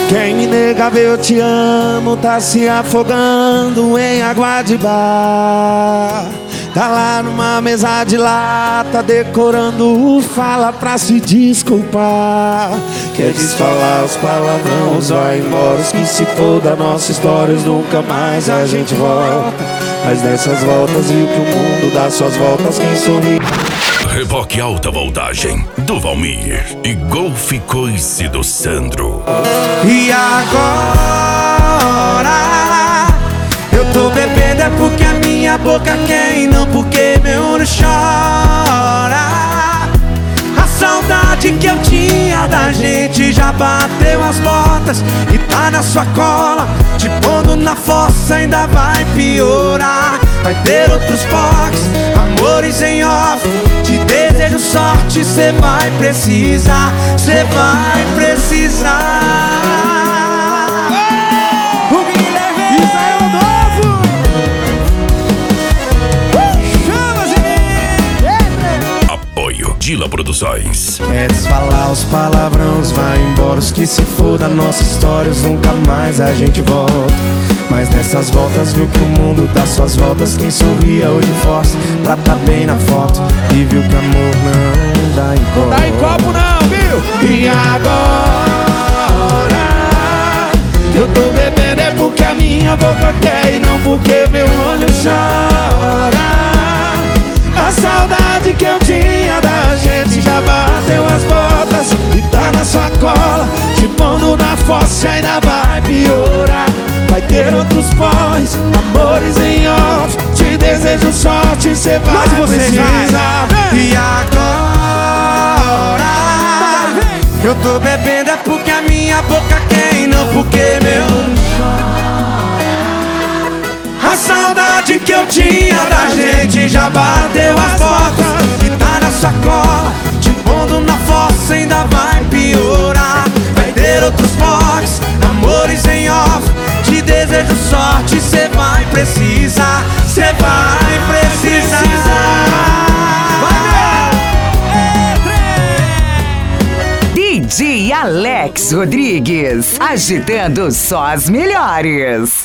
Quem me negava eu te amo tá se afogando em água de bar. Tá lá numa mesa de lata decorando o fala pra se desculpar. Quer desfalar os palavrões, vai embora, os que se for da nossa história, nunca mais a gente volta. Mas nessas voltas viu que o mundo dá suas voltas, quem sorri. Reboque alta voltagem do Valmir e Golf Coice do Sandro. E agora eu tô bebendo é porque a minha boca quer e não porque meu olho chora. A saudade que eu tinha da gente já bateu as botas e tá na sua cola, te pondo na fossa ainda vai piorar. Vai ter outros foques, amores em off. Te desejo sorte, cê vai precisar, cê vai precisar. O Guilherme Israel novo. Chama, Zininho. Apoio Dila Produções. Quer desfalar os palavrões, vai embora, os que se for da nossa história, nunca mais a gente volta. Mas nessas voltas viu que o mundo dá suas voltas, quem sorria hoje força pra tá bem na foto. E viu que amor não dá em copo. Dá em copo não, viu? E agora eu tô bebendo é porque a minha boca quer e não porque meu olho chora. A saudade que eu tinha da gente já bateu as botas e tá na sua cola, te pondo na fossa e ainda vai piorar. Vai ter outros pós, amores em off. Te desejo sorte, cê vai precisar. E agora eu tô bebendo é porque a minha boca quer e não porque meu. A saudade que eu tinha da gente já bateu as portas e tá na sacola, te pondo na fossa ainda vai piorar. Vai ter outros potes, amores em off. Te desejo sorte, cê vai precisar, cê vai precisar. DJ Alex Rodrigues, agitando só as melhores.